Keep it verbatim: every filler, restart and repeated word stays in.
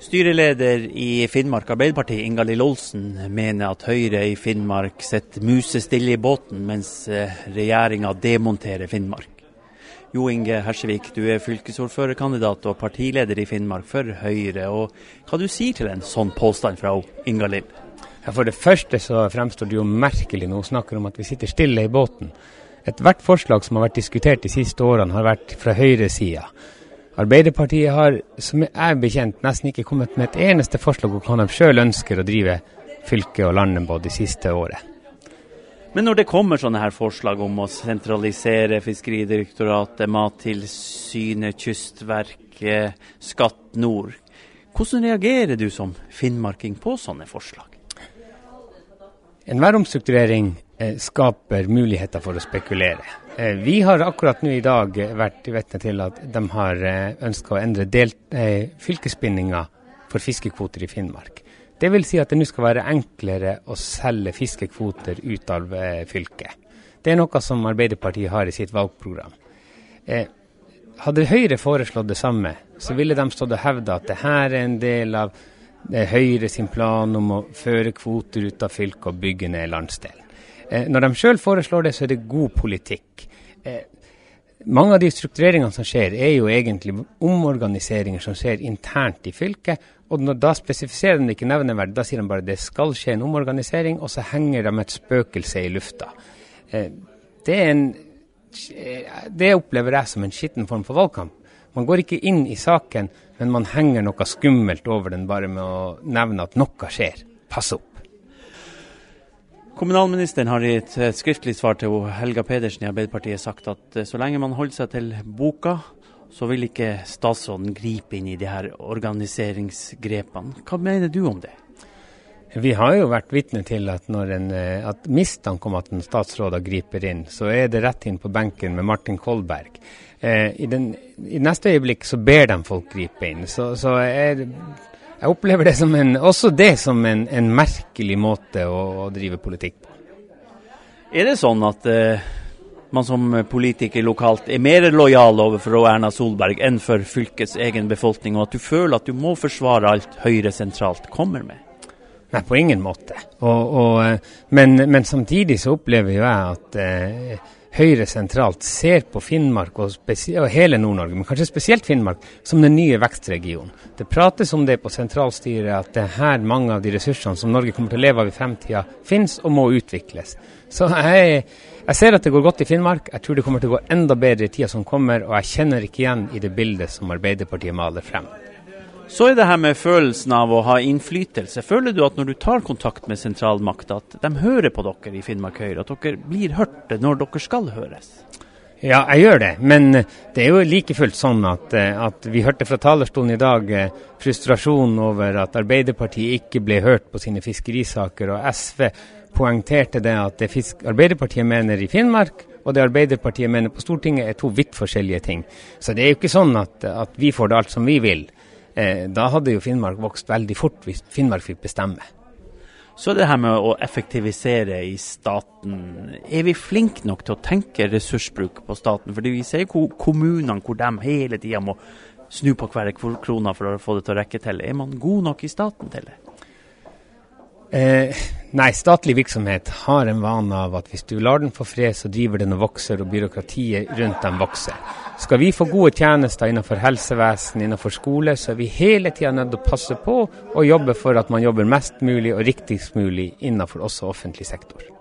Styreleder i Finnmark Arbeiderparti, Ingalill Olsen, mener at Høyre i Finnmark setter musestille i båten, mens regjeringen demonterer Finnmark. Jo Inge Hersevik, du er fylkesordførerkandidat og partileder i Finnmark for Høyre, og hva du sier til en sånn påstand fra Ingalill? Ja, for det første så fremstår det jo merkelig når hun snakker om at vi sitter stille i båten. Et hvert forslag som har vært diskutert de siste årene har vært fra Høyre-sida. Arbeiderpartiet har, som er bekjent, nesten ikke kommet med et eneste forslag hvor de selv ønsker å drive fylke og landet på de siste året. Men når det kommer sånne her forslag om å sentralisere Fiskeridirektoratet, Mattilsynet, Kystverket, Skatt Nord, hvordan reagerer du som finnmarking på sånne forslag? Enhver omstrukturering eh, skaper muligheter for å spekulere. Eh, vi har akkurat nå i dag vært vitne til at de har eh, ønsket å endre del, eh, fylkesbindinga for fiskekvoter i Finnmark. Det vil si at det nå skal være enklere å selge fiskekvoter ut av eh, fylket. Det er noe som Arbeiderpartiet har i sitt valgprogram. Eh, hadde Høyre foreslått det samme, så ville de stått og hevdet at det her er en del av det er Høyre sin plan om å føre kvoter ut av fylket og bygge ned landsdelen. Eh, når de selv foreslår det, så er det god politikk. Eh, mange av de struktureringene som skjer, er jo egentlig omorganiseringer som skjer internt i fylket, og når da spesifiserer de ikke nevneverdig, da sier de bare det skal skje en omorganisering, og så henger de et spøkelse i lufta. Eh, det, er en, det opplever jeg som en skitten form for valgkamp. Man går ikke inn i saken, men man henger noe skummelt over den bare med å nevne at noe skjer. Pass opp. Kommunalministeren har i et skriftlig svar til Helga Pedersen i Arbeiderpartiet sagt at så lenge man holder seg til boka, så vil ikke statsråden gripe inn i de her organiseringsgrepene. Hva mener du om det? Vi har jo vært vitne til at når en, at mistanke om at en statsråd griper inn, så er det rett inn på benken med Martin Kolberg. Eh, i, den, I neste øyeblikk så ber de folk gripe inn. Så, så er, jeg opplever det som en, også det som en, en merkelig måte å, å drive politikk på. Er det sånn at eh, man som politiker lokalt er mer lojal overfor Erna Solberg enn for fylkets egen befolkning, og at du føler at du må forsvare alt Høyre sentralt kommer med? Nei, på ingen måte. Og, og, men, men samtidig så opplever jo jeg at eh, Høyre sentralt ser på Finnmark og, og hele Nord-Norge, men kanskje spesielt Finnmark, som den nye vekstregionen. Det prates om det på sentralstyret at det her mange av de ressursene som Norge kommer til å leve av i fremtiden finnes og må utvikles. Så jeg, jeg ser at det går godt i Finnmark. Jeg tror det kommer til å gå enda bedre i tiden som kommer, og jeg kjenner ikke igjen i det bildet som Arbeiderpartiet maler frem. Så er det her med følelsen av å ha innflytelse. Føler du at når du tar kontakt med sentralmakt, at de hører på dere i Finnmark Høyre, at dere blir hørt når dere skal høres? Ja, jeg gjør det, men det er jo like fullt sånn at, at vi hørte fra talerstolen i dag frustrasjon over at Arbeiderpartiet ikke ble hørt på sine fiskerisaker, og S V poengterte det at det fisk, Arbeiderpartiet mener i Finnmark, og det Arbeiderpartiet mener på Stortinget er to vidt forskjellige ting. Så det er jo ikke sånn at, at vi får det alt som vi vil. Eh, da hadde jo Finnmark vokst veldig fort hvis Finnmark fikk bestemme. Så det her med å effektivisere i staten, er vi flinke nok til å tenke ressursbruk på staten? Fordi vi ser kommunene hvor de hele tiden må snu på hver krona for å få det til å rekke til. Er man god nok i staten til det? Eh, nei, statlig virksomhet har en vane av at hvis du lar den få fred, så driver den og vokser, og byråkratiet rundt den vokser. Skal vi få gode tjenester innenfor helsevesen, innenfor skole, så er vi hele tiden nødt til å passe på og jobbe for at man jobber mest mulig og riktigst mulig innenfor også offentlig sektor.